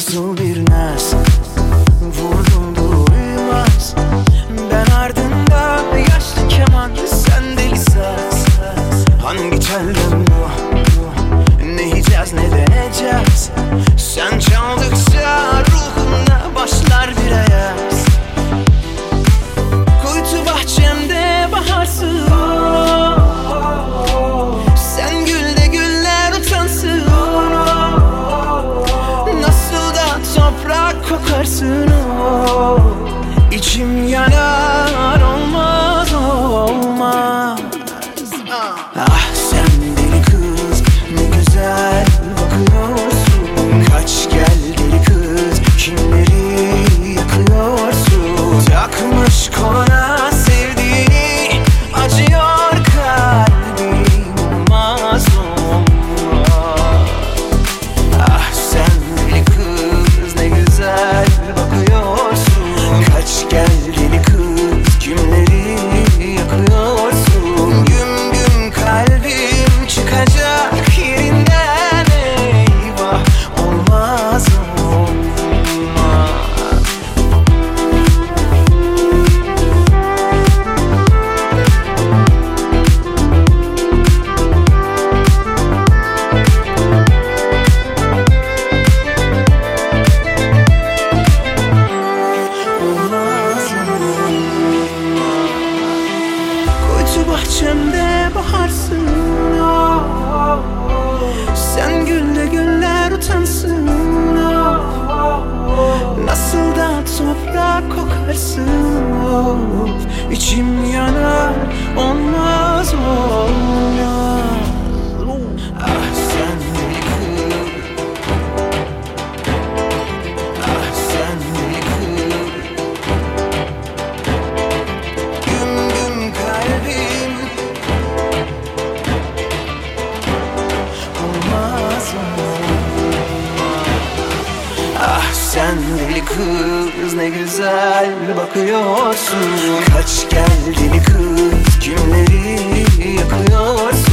nasıl bir naz, vurdum duymaz. Ben ardında yaşlı keman, sen deli saz. Hangi telden bu? Ne yiyeceğiz ne deneyeceğiz? Sen çaldıkça ruhumda başlar bir ayaz. Kuytu bahçemde baharsın, sen gül de güller utansın. Nasıl da toprak kokarsın, İçim yanar, olmaz olmaz. Ah sen deli kız, ne güzel bakıyorsun. Kaç gel deli kız, kimleri yakıyorsun. Takmış koluna sevdiğini, acıyor kalbim, olmaz olmaz. Ah sen deli kız, ne güzel bakıyorsun. Kaç gel deli kız, kimleri yakıyorsun. Güm güm kalbim çıkacak yerinden, eyvah, olmaz olmaz. Kuytu bahçemde baharsın, sen gül de güller utansın. Nasıl da toprak kokarsın. İçim yanar, olmaz olmaz. Ah sen deli kız, ah sen deli kız. Güm güm kalbim, olmaz olmaz. Ah sen deli kız, ne güzel bakıyorsun. Kaç gel deli kız, kimleri yakıyorsun.